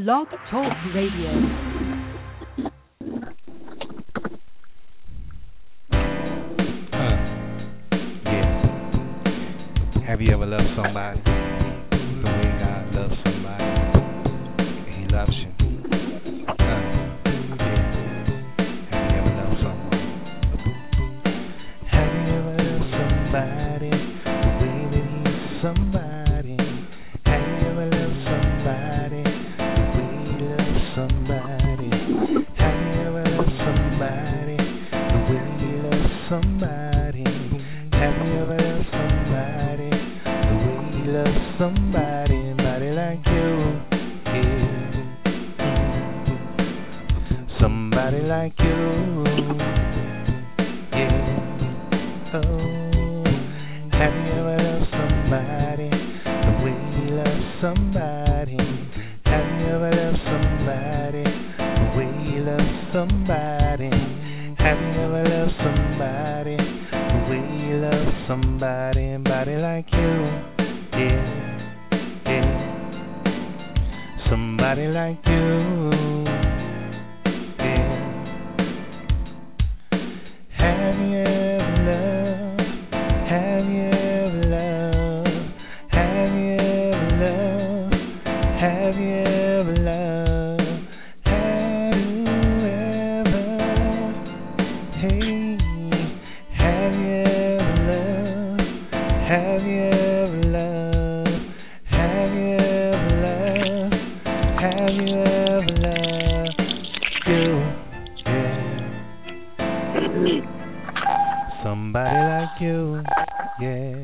Blog Talk Radio. Have you ever loved somebody the way God loves somebody? He loves you. Have you ever loved someone? Have you ever loved somebody the way that he's somebody? Have you ever loved somebody the way he loves somebody? Have you ever loved somebody the way he loves somebody? Have you ever loved somebody the way he loves somebody? Somebody like you, yeah. Somebody like you, yeah. Oh, have you ever loved somebody the way he loves somebody? Have you ever loved somebody the way he loves somebody? Have you ever loved somebody the way he loves somebody? Somebody like you, yeah, yeah. Somebody like you, yeah. Have you ever loved? Have you ever loved? Have you ever loved? Have you ever loved? Have you ever? Hey, have you ever loved? Have you ever loved? Have you ever loved? Have you ever loved you? Yeah. Somebody like you, yeah.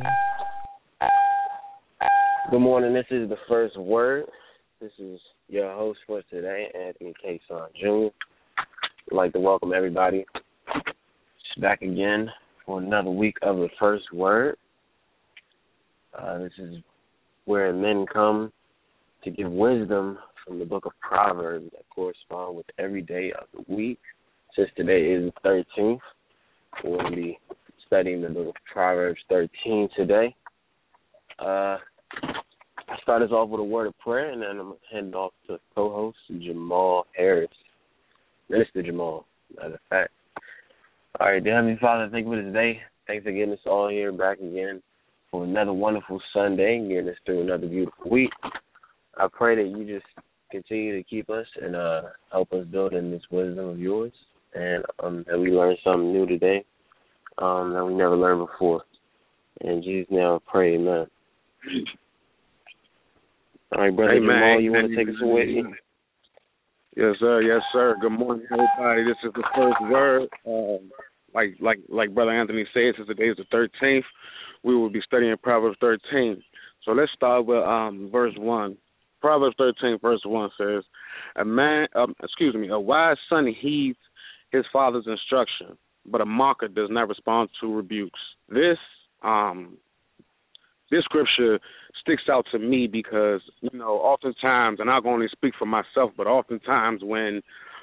Good morning. This is the first word. This is your host for today, Anthony K. Son Jr. I'd like to welcome everybody back again for another week of the first word. This is where men come to give wisdom from the book of Proverbs that correspond with every day of the week. Since today is the 13th, we're going to be studying the book of Proverbs 13 today. I'll start us off with a word of prayer, and then I'm going to hand it off to co-host Jamal Harris. Minister Jamal, matter of fact. All right, dear Heavenly Father, thank you for this day. Thanks for getting us all here back again for another wonderful Sunday and getting us through another beautiful week. I pray that you just continue to keep us and help us build in this wisdom of yours, and that we learn something new today that we never learned before. In Jesus' name I pray, amen. All right, Brother Jamal, you want to take us away? Yes, sir. Yes, sir. Good morning, everybody. This is the first word. Like Brother Anthony said, since today is the 13th, we will be studying Proverbs 13. So let's start with verse 1. Proverbs 13, verse 1 says, a wise son heeds his father's instruction, but a mocker does not respond to rebukes. This scripture sticks out to me because, oftentimes, and I'll only speak for myself, but oftentimes when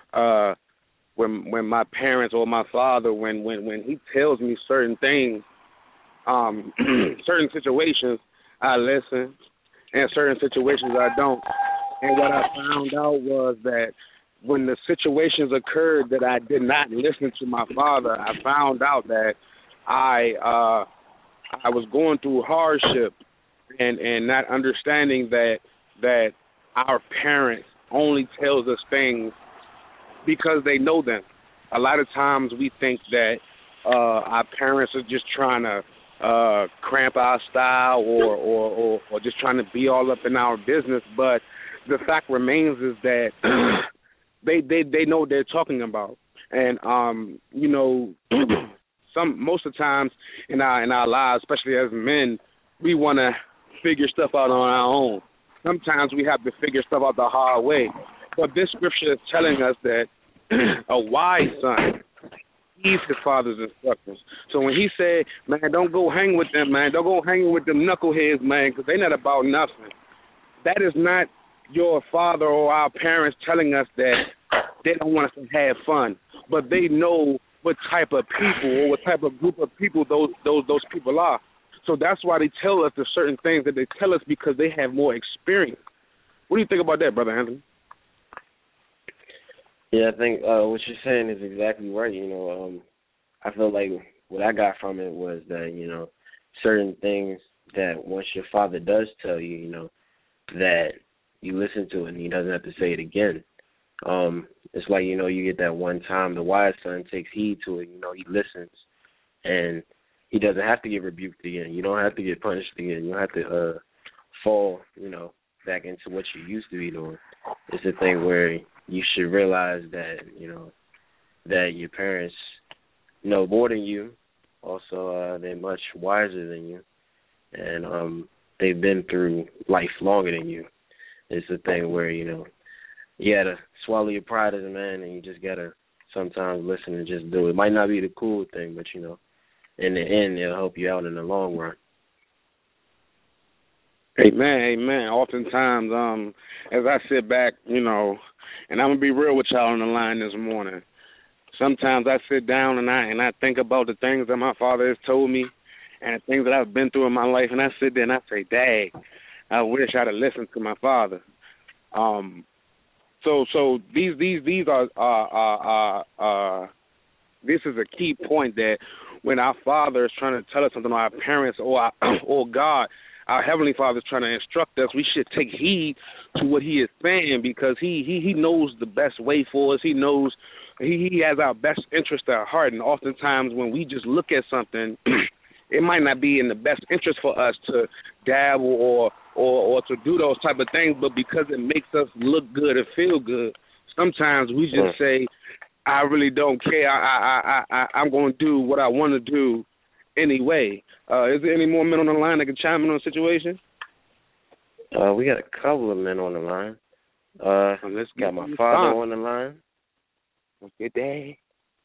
my parents or my father, when he tells me certain things, certain situations, I listen, and certain situations I don't. And what I found out was that when the situations occurred that I did not listen to my father, I found out that I was going through hardship and not understanding that our parents only tells us things because they know them. A lot of times we think that our parents are just trying to cramp our style or just trying to be all up in our business, but the fact remains is that they know what they're talking about. And most of the times in our lives, especially as men, we want to figure stuff out on our own. Sometimes we have to figure stuff out the hard way. But this scripture is telling us that a wise son heeds his father's instructions. So when he said, man, don't go hang with them, man. Don't go hanging with them knuckleheads, man, because they're not about nothing. That is not your father or our parents telling us that they don't want us to have fun, but they know what type of people or what type of group of people those people are. So that's why they tell us the certain things that they tell us, because they have more experience. What do you think about that, Brother Anthony? Yeah, I think what you're saying is exactly right. I feel like what I got from it was that, certain things that once your father does tell you, that you listen to it and he doesn't have to say it again. It's like, you get that one time the wise son takes heed to it, he listens and he doesn't have to get rebuked again. You don't have to get punished again. You don't have to fall, back into what you used to be doing. It's a thing where you should realize that, that your parents know more than you. Also, they're much wiser than you. And they've been through life longer than you. It's a thing where, you got to swallow your pride as a man and you just got to sometimes listen and just do it. It might not be the cool thing, but, in the end, it'll help you out in the long run. Amen. Oftentimes, as I sit back, and I'm gonna be real with y'all on the line this morning. Sometimes I sit down and I think about the things that my father has told me and the things that I've been through in my life, and I sit there and I say, "Dang, I wish I'd have listened to my father." So these are this is a key point that when our Father is trying to tell us something, or our parents, or God, our Heavenly Father is trying to instruct us, we should take heed to what He is saying, because He knows the best way for us. He knows He has our best interest at heart. And oftentimes when we just look at something, it might not be in the best interest for us to dabble or to do those type of things, but because it makes us look good and feel good, sometimes we just say, I really don't care. I'm going to do what I want to do anyway. Is there any more men on the line that can chime in on the situation? We got a couple of men on the line. Let's got my father on the line. Good day.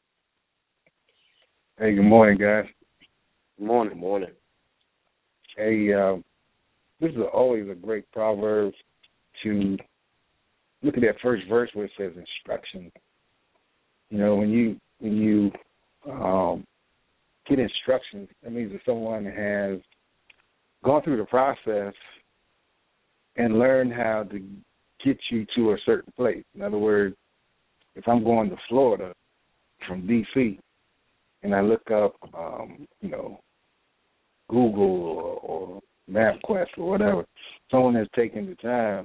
Hey, good morning, guys. Morning. Hey, this is always a great proverb to look at that first verse where it says instruction. When you get instructions, that means that someone has gone through the process and learned how to get you to a certain place. In other words, if I'm going to Florida from D.C. and I look up, Google or MapQuest or whatever, someone has taken the time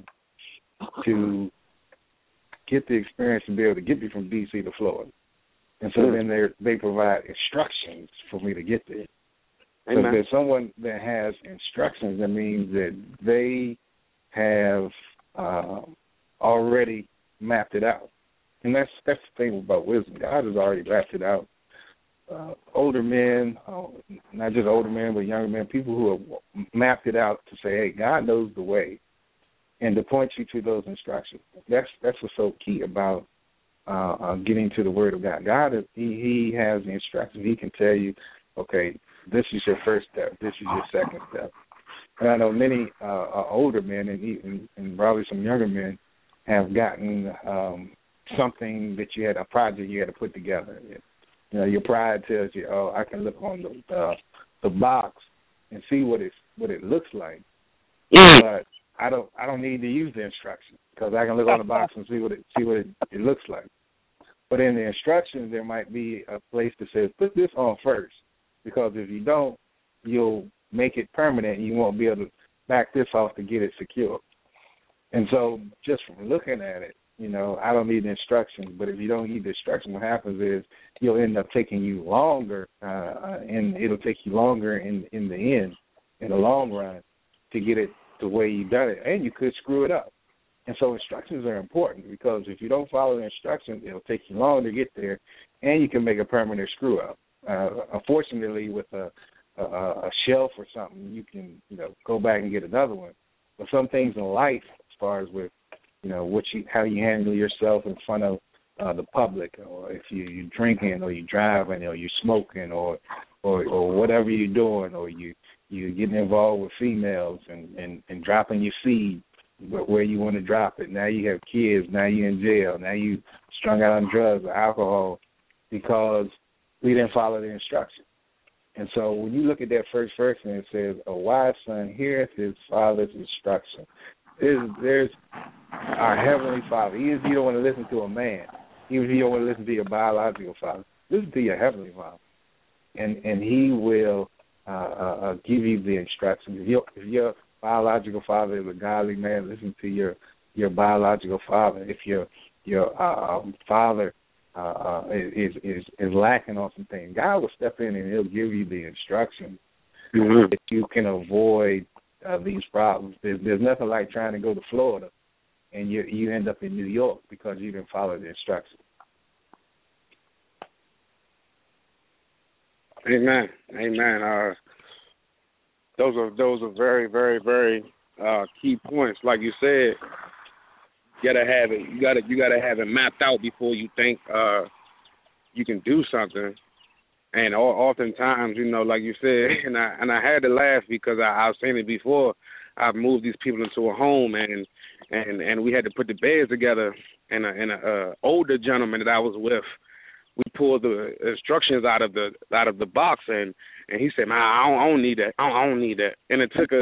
to get the experience to be able to get me from D.C. to Florida. And so then they provide instructions for me to get there. So if there's someone that has instructions, that means that they have already mapped it out. And that's the thing about wisdom. God has already mapped it out. Older men, not just older men, but younger men, people who have mapped it out to say, hey, God knows the way, and to point you to those instructions. That's what's so key about getting to the Word of God. God, He has the instructions. He can tell you, okay, this is your first step. This is your second step. And I know many older men and probably some younger men have gotten something that a project you had to put together. Your pride tells you, oh, I can look on the box and see what it looks like, but I don't need to use the instructions because I can look on the box and see what it looks like. But in the instructions, there might be a place that says put this on first, because if you don't, you'll make it permanent and you won't be able to back this off to get it secure. And so just from looking at it, I don't need the instructions, but if you don't need the instructions, what happens is you'll end up taking you longer, and it'll take you longer in the end, in the long run, to get it the way you've done it, and you could screw it up. And so instructions are important, because if you don't follow the instructions, it'll take you longer to get there, and you can make a permanent screw up. Unfortunately, with a shelf or something, you can go back and get another one. But some things in life, as far as with how you handle yourself in front of the public, or if you're drinking, or you're driving, or you're smoking, or whatever you're doing, or you're getting involved with females and dropping your seed where you want to drop it. Now you have kids. Now you're in jail. Now you strung out on drugs or alcohol because we didn't follow the instructions. And so when you look at that first verse and it says, a wise son heareth his father's instruction. There's our Heavenly Father. Even if you don't want to listen to a man, Even if you don't want to listen to your biological father, listen to your heavenly Father, and He will give you the instructions. If your biological father is a godly man, listen to your biological father. If your father is lacking on some things, God will step in and He'll give you the instructions that you can avoid these problems. There's nothing like trying to go to Florida and you end up in New York because you didn't follow the instructions. Amen. Those are very, very, very key points. Like you said, you gotta have it. You gotta have it mapped out before you think you can do something. And oftentimes, you know, like you said, and I had to laugh because I've seen it before. I've moved these people into a home, and we had to put the beds together. And a older gentleman that I was with, we pulled the instructions out of the box, and he said, "Man, I don't need that. I don't need that." And it took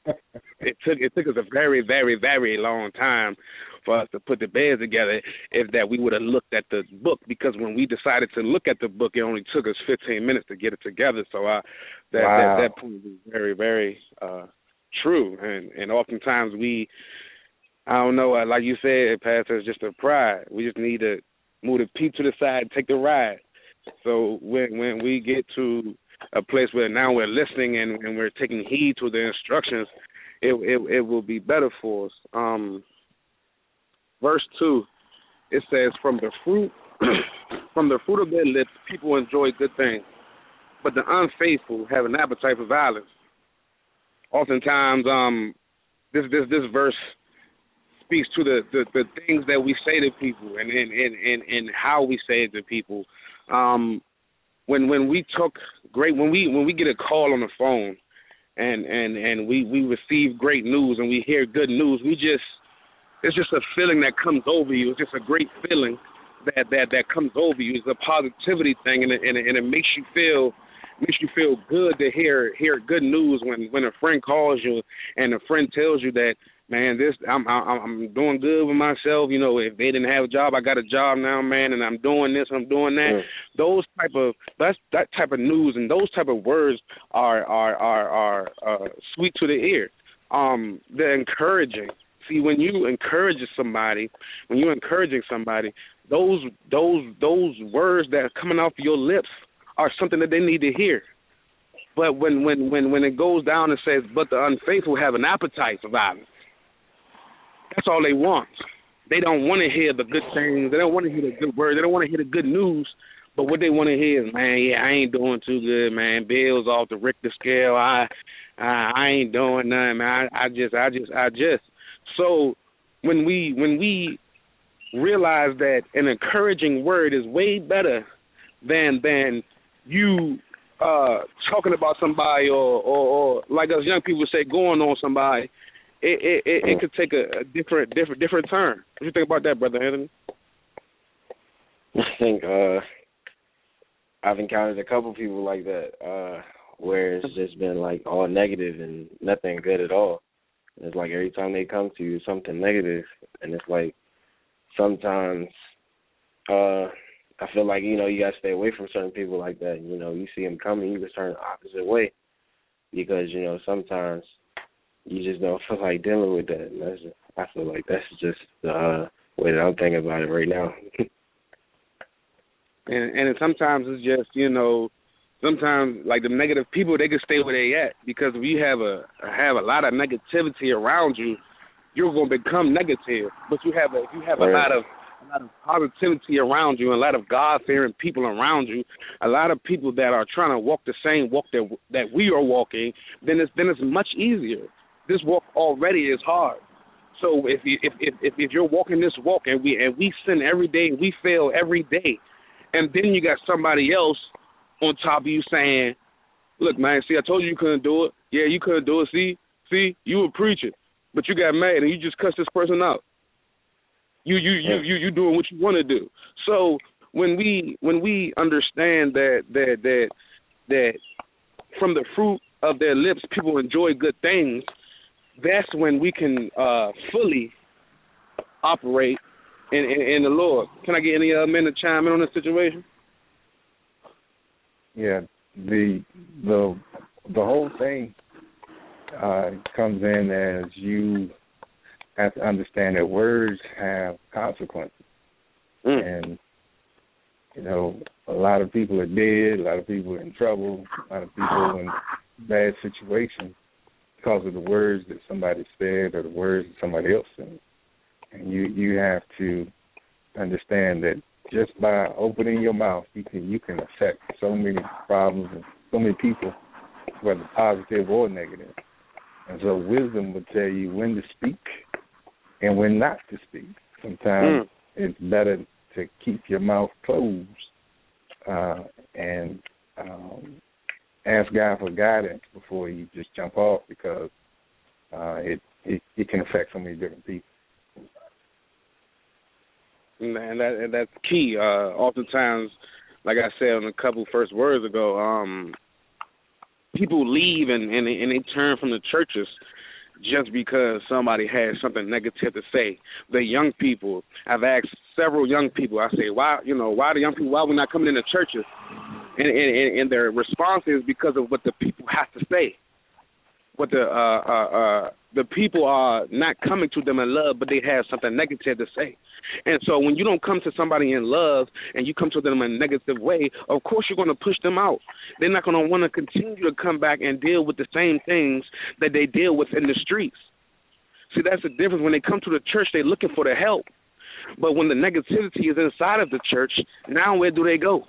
us a very, very, very long time for us to put the beds together. If that we would have looked at the book, because when we decided to look at the book, it only took us 15 minutes to get it together. So that point is very, very true. And oftentimes I don't know, like you said, Pastor, it's just a pride. We just need to move the peep to the side and take the ride. So when we get to a place where now we're listening and we're taking heed to the instructions, it will be better for us. Verse 2, it says, from the fruit of their lips, people enjoy good things, but the unfaithful have an appetite for violence. Oftentimes, this verse speaks to the things that we say to people and how we say it to people. When we get a call on the phone and we receive great news and we hear good news, it's just a feeling that comes over you. It's just a great feeling that comes over you. It's a positivity thing, and it makes you feel good to hear good news when a friend calls you and a friend tells you that, man, I'm doing good with myself. You know, if they didn't have a job, I got a job now, man, and I'm doing this, I'm doing that. That type of news and those type of words are sweet to the ear. They're encouraging. See, when you're encouraging somebody, those words that are coming off your lips are something that they need to hear. But when it goes down and says, but the unfaithful have an appetite for violence, that's all they want. They don't want to hear the good things. They don't want to hear the good words. They don't want to hear the good news. But what they want to hear is, man, yeah, I ain't doing too good, man. Bills off the Richter scale. I ain't doing nothing, man. I just. So when we realize that an encouraging word is way better than you talking about somebody or like us young people say, going on somebody, it could take a different turn. What do you think about that, Brother Anthony? I think I've encountered a couple people like that where it's just been like all negative and nothing good at all. It's like every time they come to you, something negative, and it's like sometimes I feel like, you know, you got to stay away from certain people like that. You know, you see them coming, you just turn the opposite way because, you know, sometimes you just don't feel like dealing with that. And I feel like that's just the way that I'm thinking about it right now. and sometimes it's just, you know, sometimes like the negative people, they can stay where they at because if you have a lot of negativity around you, you're going to become negative. But if you have a lot of positivity around you and a lot of God-fearing people around you, a lot of people that are trying to walk the same walk that we are walking, then it's much easier. This walk already is hard. So if you're walking this walk and we sin every day and we fail every day, and then you got somebody else on top of you saying, look, man, see, I told you couldn't do it. Yeah, you couldn't do it. See, you were preaching, but you got mad and you just cussed this person out. You doing what you want to do. So when we understand that from the fruit of their lips people enjoy good things, that's when we can fully operate in the Lord. Can I get any men to chime in on this situation? Yeah, the whole thing comes in as you have to understand that words have consequences. And, you know, a lot of people are dead, a lot of people are in trouble, a lot of people are in bad situations because of the words that somebody said or the words that somebody else said. And you have to understand that just by opening your mouth, you can affect so many problems and so many people, whether positive or negative. And so wisdom would tell you when to speak and when not to speak. Sometimes it's better to keep your mouth closed and ask God for guidance before you just jump off, because it can affect so many different people. Man, that's key. Oftentimes, like I said on a couple first words ago, people leave and they turn from the churches just because somebody has something negative to say. The young people, I've asked several young people, I say, why the young people, why we're not coming into churches? And their response is because of what the people have to say. What the people are not coming to them in love, but they have something negative to say. And so when you don't come to somebody in love and you come to them in a negative way, of course you're going to push them out. They're not going to want to continue to come back and deal with the same things that they deal with in the streets. See, that's the difference. When they come to the church, they're looking for the help. But when the negativity is inside of the church, now where do they go?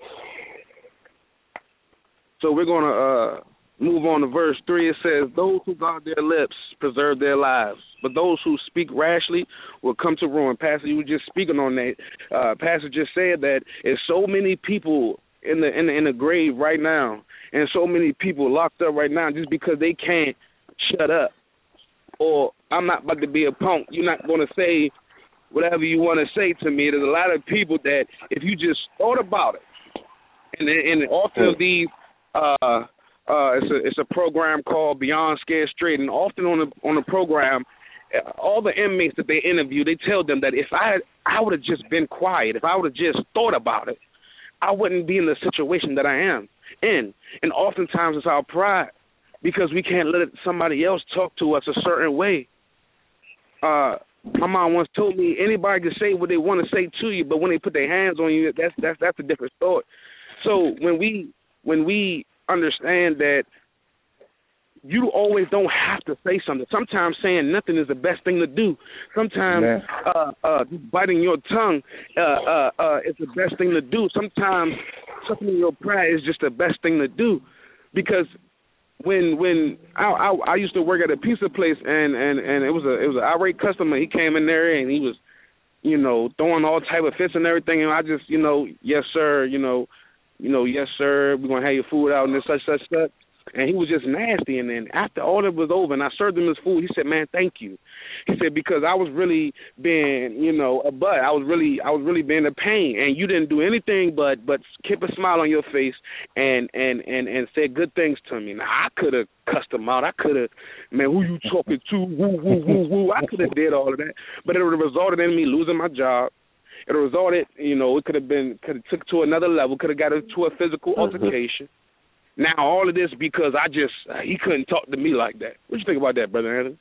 So we're going to move on to verse 3. It says, those who guard their lips preserve their lives, but those who speak rashly will come to ruin. Pastor, you were just speaking on that. Pastor just said that there's so many people in the grave right now, and so many people locked up right now just because they can't shut up. Or I'm not about to be a punk. You're not going to say whatever you want to say to me. There's a lot of people that if you just thought about it, and often of these it's a program called Beyond Scared Straight, and often on the program, all the inmates that they interview, they tell them that if I would have just been quiet, if I would have just thought about it, I wouldn't be in the situation that I am in. And oftentimes it's our pride, because we can't let somebody else talk to us a certain way. My mom once told me anybody can say what they want to say to you, but when they put their hands on you, that's a different story. So when we understand that you always don't have to say something. Sometimes saying nothing is the best thing to do. Sometimes biting your tongue is the best thing to do. Sometimes something in your pride is just the best thing to do. Because when I used to work at a pizza place and it was an irate customer. He came in there and he was, throwing all type of fits and everything, and I just, yes sir, yes sir, we're gonna have your food out and this such. And he was just nasty. And then after all that was over and I served him his food, he said, man, thank you. He said, because I was really being, a butt. I was really being a pain. And you didn't do anything but keep a smile on your face and said good things to me. Now, I could have cussed him out. I could have, man, who you talking to? Woo, woo, woo, woo. I could have did all of that. But it would have resulted in me losing my job. It resulted, it could have took to another level, could have got into a physical altercation. Now, all of this because he couldn't talk to me like that. What you think about that, Brother Anthony?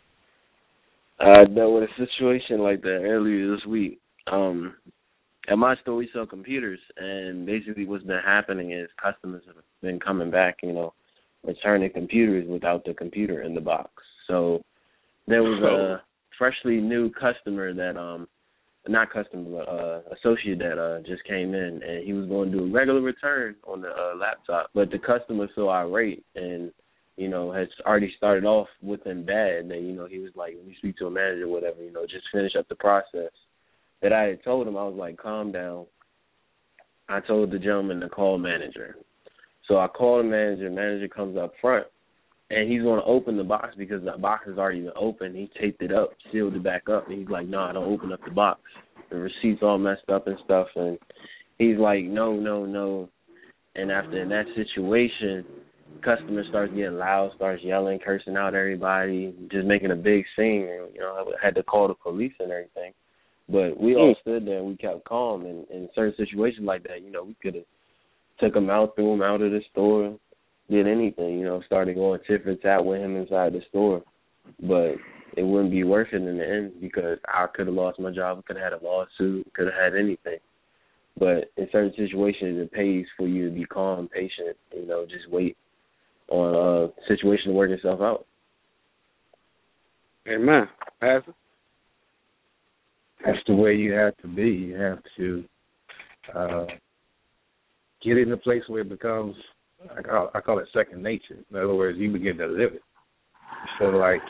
I dealt with a situation like that earlier this week. At my store, we sell computers, and basically what's been happening is customers have been coming back, returning computers without the computer in the box. So there was a freshly new customer that associate that just came in, and he was going to do a regular return on the laptop, but the customer so irate and, has already started off with him bad that, he was like, when you speak to a manager or whatever, just finish up the process. That I had told him, I was like, calm down. I told the gentleman to call manager. So I called the manager comes up front, and he's going to open the box because the box has already been opened. He taped it up, sealed it back up, and he's like, no, don't open up the box. The receipt's all messed up and stuff, and he's like, no. And after that situation, customer starts getting loud, starts yelling, cursing out everybody, just making a big scene. And, I had to call the police and everything. But we all stood there and we kept calm. And in certain situations like that, you know, we could have took him out, threw him out of the store, did anything, you know, started going tit for tat with him inside the store. But it wouldn't be worth it in the end because I could have lost my job, could have had a lawsuit, could have had anything. But in certain situations, it pays for you to be calm, patient, you know, just wait on a situation to work itself out. Amen. Pastor? That's the way you have to be. You have to get in a place where it becomes, I call it second nature. In other words, you begin to live it. So like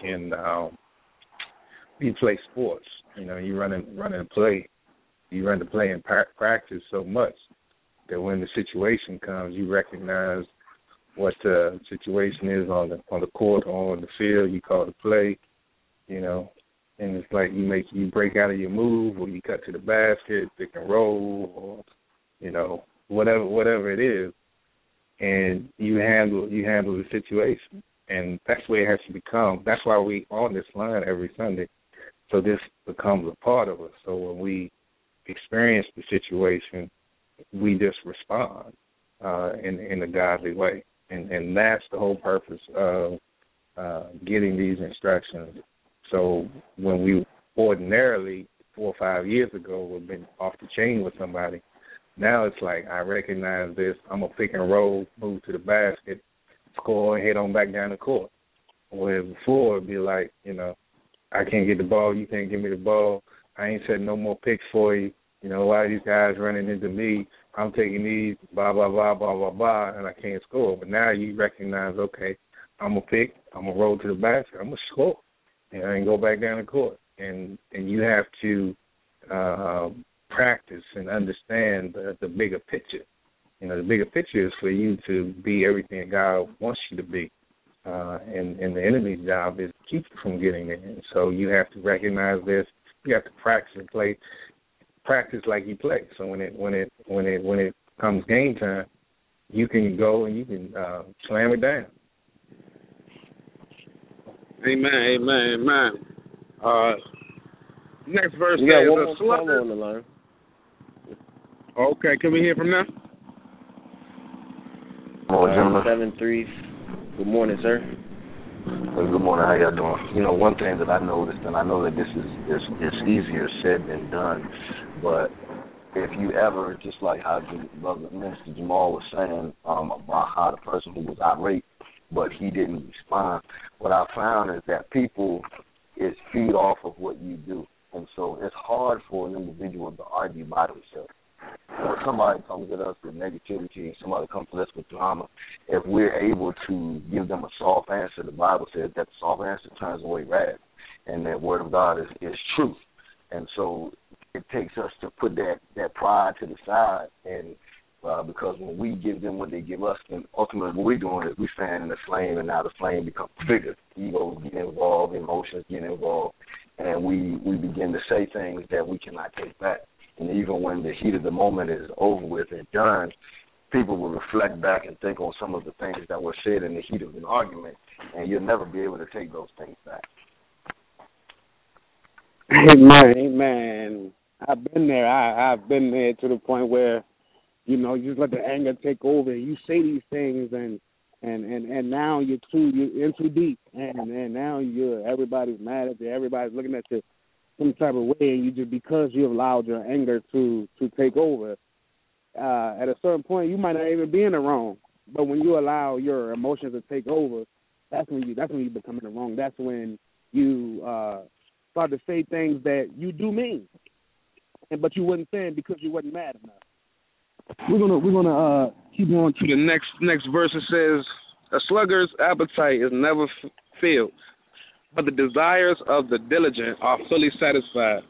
you play sports, you know, you run and play. You run the play and practice so much that when the situation comes, you recognize what the situation is on the court or on the field. You call the play, you know, and it's like you break out of your move, or you cut to the basket, pick and roll, or you know, whatever it is, and you handle the situation, and that's where it has to become. That's why we on this line every Sunday, so this becomes a part of us. So when we experience the situation, we just respond in a godly way, and that's the whole purpose of getting these instructions. So when we ordinarily 4 or 5 years ago would have been off the chain with somebody, now it's like I recognize this. I'm gonna pick and roll, move to the basket, score, and head on back down the court. Where before it'd be like, you know, I can't get the ball, you can't give me the ball. I ain't setting no more picks for you. You know, a lot of these guys running into me, I'm taking these, blah, blah, blah, blah, blah, blah, and I can't score. But now you recognize, okay, I'm going to pick, I'm going to roll to the basket, I'm going to score, and go back down the court. And you have to practice and understand the bigger picture. You know, the bigger picture is for you to be everything God wants you to be. And the enemy's job is to keep you from getting there. And so you have to recognize this. You have to practice and practice like you play. So when it comes game time, you can go and you can slam it down. Amen, amen, amen. Next verse We got says, one more caller on the line. Okay, can we hear from them? Gentlemen. 7-3. Good morning, sir. Good morning. How y'all doing? You know, one thing that I noticed, and I know that this is easier said than done, but if you ever, just like how Brother Minister Jamal was saying about how the person who was irate, but he didn't respond, what I found is that people is feed off of what you do. And so it's hard for an individual to argue by themselves. When somebody comes at us with negativity, somebody comes at us with drama, if we're able to give them a soft answer, the Bible says that the soft answer turns away wrath, and that word of God is truth. And so it takes us to put that pride to the side, and because when we give them what they give us, then ultimately what we're doing is we're fanning the flame, and now the flame becomes bigger. Egos get involved, emotions get involved, and we begin to say things that we cannot take back. And even when the heat of the moment is over with and done, people will reflect back and think on some of the things that were said in the heat of an argument, and you'll never be able to take those things back. Amen, amen. I've been there. I've been there to the point where, you know, you just let the anger take over. You say these things, and now you're in too deep, and now everybody's mad at you. Everybody's looking at you some type of way, and you just, because you have allowed your anger to take over, at a certain point you might not even be in the wrong. But when you allow your emotions to take over, that's when you become in the wrong. That's when you start to say things that you do mean, but you wouldn't say it because you wasn't mad enough. We're gonna keep on to the next verse. It says, "A sluggard's appetite is never filled, but the desires of the diligent are fully satisfied."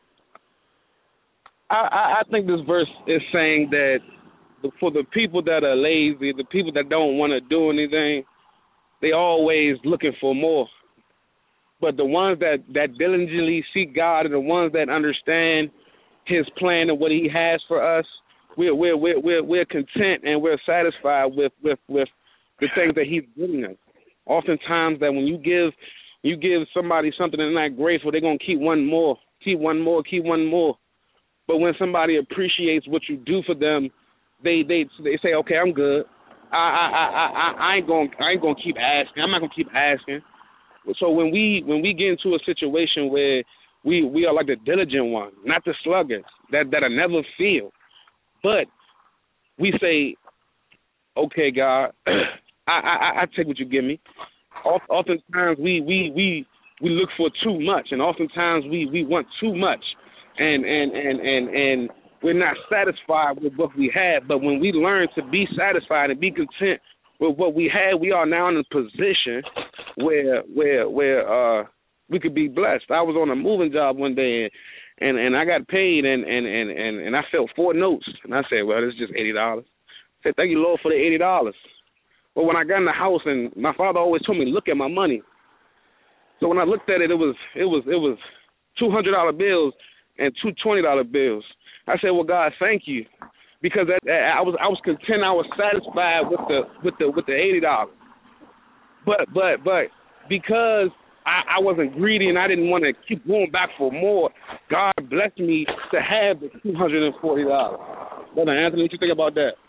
I think this verse is saying that for the people that are lazy, the people that don't want to do anything, they always looking for more. But the ones that diligently seek God, and the ones that understand His plan and what He has for us, we're content and we're satisfied with the things that He's giving us. Oftentimes, that when you give somebody something and they're not grateful, they're gonna keep wanting more. keep one more. But when somebody appreciates what you do for them, they say, okay, I'm good. I ain't gonna keep asking. I'm not gonna keep asking. So when we get into a situation where we are like the diligent one, not the sluggard that'll never feel, but we say, okay, God, I take what you give me. Oftentimes we look for too much, and oftentimes we want too much, and we're not satisfied with what we have. But when we learn to be satisfied and be content with what we have, we are now in a position where we could be blessed. I was on a moving job one day, and I got paid, and I felt 4 notes, and I said, well, this is just $80. I said, thank you, Lord, for the $80. But when I got in the house, and my father always told me to look at my money. So when I looked at it, it was $200 bills and 2 $20 bills. I said, well, God, thank you, because I was content. I was satisfied with the $80. But because I wasn't greedy and I didn't want to keep going back for more, God blessed me to have the $240. Brother Anthony, what you think about that?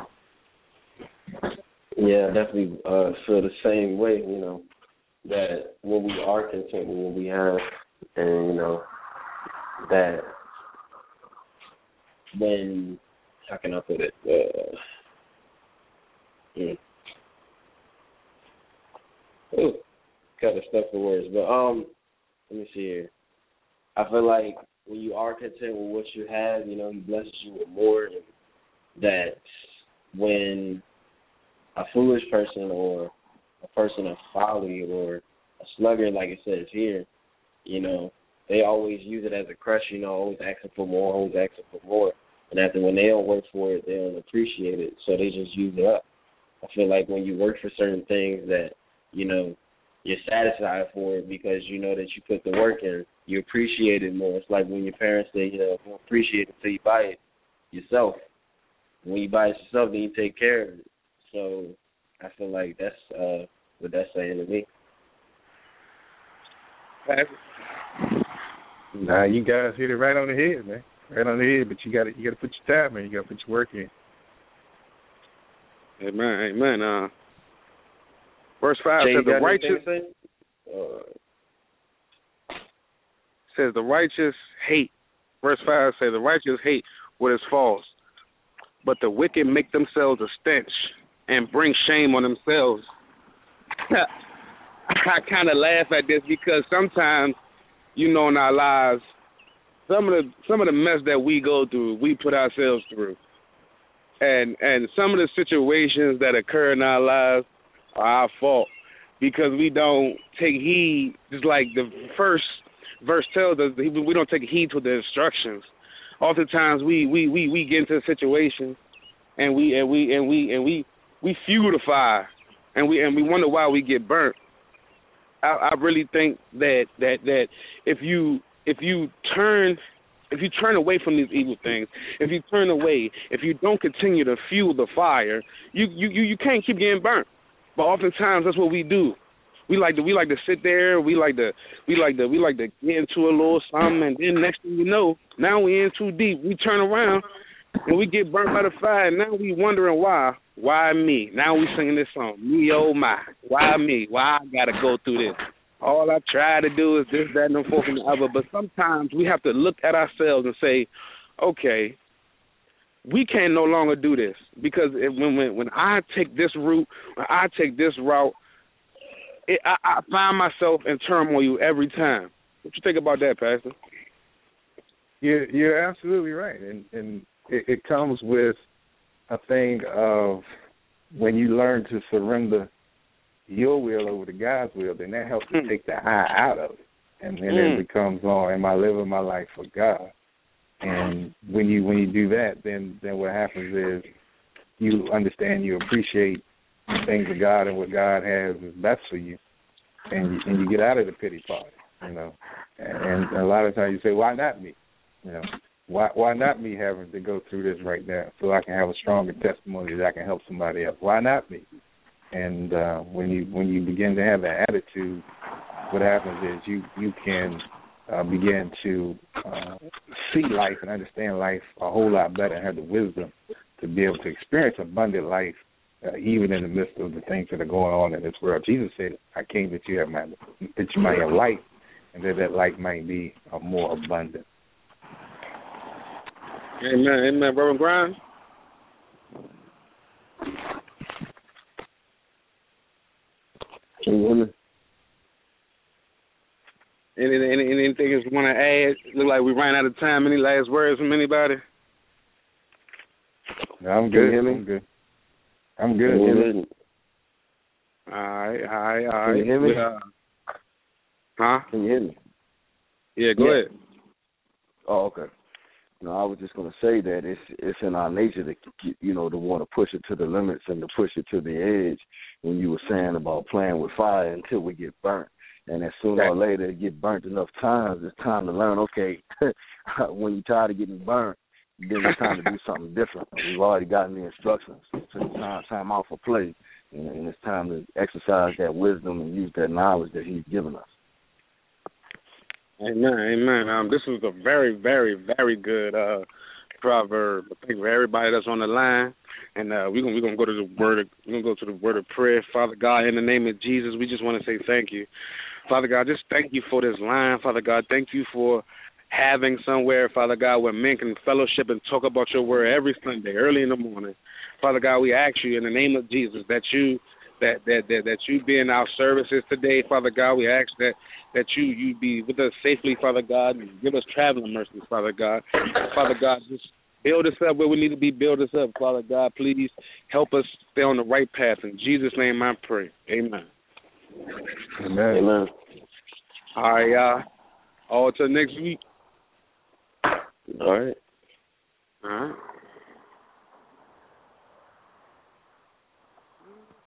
Yeah, definitely feel the same way, you know, that when we are content with what we have, and, you know, that when, how can I put it, kind of stuff for words, but let me see here. I feel like when you are content with what you have, you know, He blesses you with more, and that when a foolish person or a person of folly or a sluggard, like it says here, you know, they always use it as a crush, you know, always asking for more. And after when they don't work for it, they don't appreciate it, so they just use it up. I feel like when you work for certain things that, you know, you're satisfied for it because you know that you put the work in, you appreciate it more. It's like when your parents say, you know, don't appreciate it until you buy it yourself. When you buy it yourself, then you take care of it. So I feel like that's what that's saying to me. Nah, you guys hit it right on the head, man. Right on the head. But you got to put your time in. You got to put your work in. Amen. Verse 5 says the righteous says the righteous hate. Verse 5 says the righteous hate what is false, but the wicked make themselves a stench and bring shame on themselves. I kind of laugh at this because sometimes, you know, in our lives, some of the mess that we go through, we put ourselves through, and some of the situations that occur in our lives are our fault because we don't take heed. Just like the first verse tells us, we don't take heed to the instructions. Oftentimes we get into situations and we fuel the fire and we wonder why we get burnt. I really think that if you turn away from these evil things, if you turn away, if you don't continue to fuel the fire, you can't keep getting burnt. But oftentimes that's what we do. We like to sit there. We like to get into a little something, and then next thing you know, now we in too deep. We turn around and we get burnt by the fire. And now we wondering why. Why me? Now we singing this song. Me, oh my. Why me? Why I gotta go through this? All I try to do is this, that, and the fourth and the other. But sometimes we have to look at ourselves and say, okay, we can no longer do this because when I take this route, when I take this route, I find myself in turmoil every time. What you think about that, Pastor? You're absolutely right, and it comes with a thing of when you learn to surrender your will over to God's will, then that helps to take the I out of it, and then it becomes, oh, am I living my life for God? And when you do that, then what happens is you understand, you appreciate the things of God and what God has is best for you, and you get out of the pity party, you know. And a lot of times you say, why not me? You know, why not me having to go through this right now so I can have a stronger testimony that I can help somebody else? Why not me? And when you begin to have that attitude, what happens is you can began to see life and understand life a whole lot better and have the wisdom to be able to experience abundant life, even in the midst of the things that are going on in this world. Jesus said, I came that you might have life, and that life might be more abundant. Amen. Amen. Reverend Grimes? Can you hear me? Anything else you want to add? Look like we ran out of time. Any last words from anybody? No, I'm good. I'm good. I'm good. All right. Can you hear me? Huh? Can you hear me? Yeah, go ahead. Oh, okay. No, I was just going to say that it's in our nature to to want to push it to the limits and to push it to the edge. When you were saying about playing with fire until we get burnt, and then sooner or later it get burnt enough times, it's time to learn. Okay, when you're tired of getting burnt, then it's time to do something different. We've already gotten the instructions. So it's time out for play, and it's time to exercise that wisdom and use that knowledge that He's given us. Amen. This was a very, very, very good proverb. I think for everybody that's on the line, and we're gonna go to the word. We're gonna go to the word of prayer. Father God, in the name of Jesus, we just want to say thank you, Father God. Just thank you for this line, Father God. Thank you for having somewhere, Father God, where men can fellowship and talk about your word every Sunday, early in the morning. Father God, we ask you in the name of Jesus that you be in our services today, Father God. We ask that you be with us safely, Father God, and give us traveling mercies, Father God. Father God, just build us up where we need to be. Build us up, Father God. Please help us stay on the right path. In Jesus' name I pray. Amen. Amen. All right, y'all. All till next week. All right. All right.